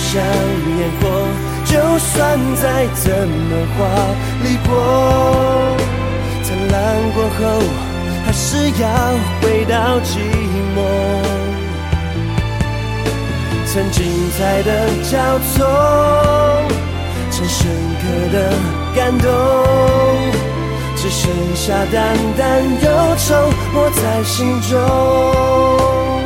像烟火，就算再怎么华丽过，灿烂过后还是要回到寂寞。曾精彩的交错，曾深刻的感动，只剩下淡淡忧愁握在心中。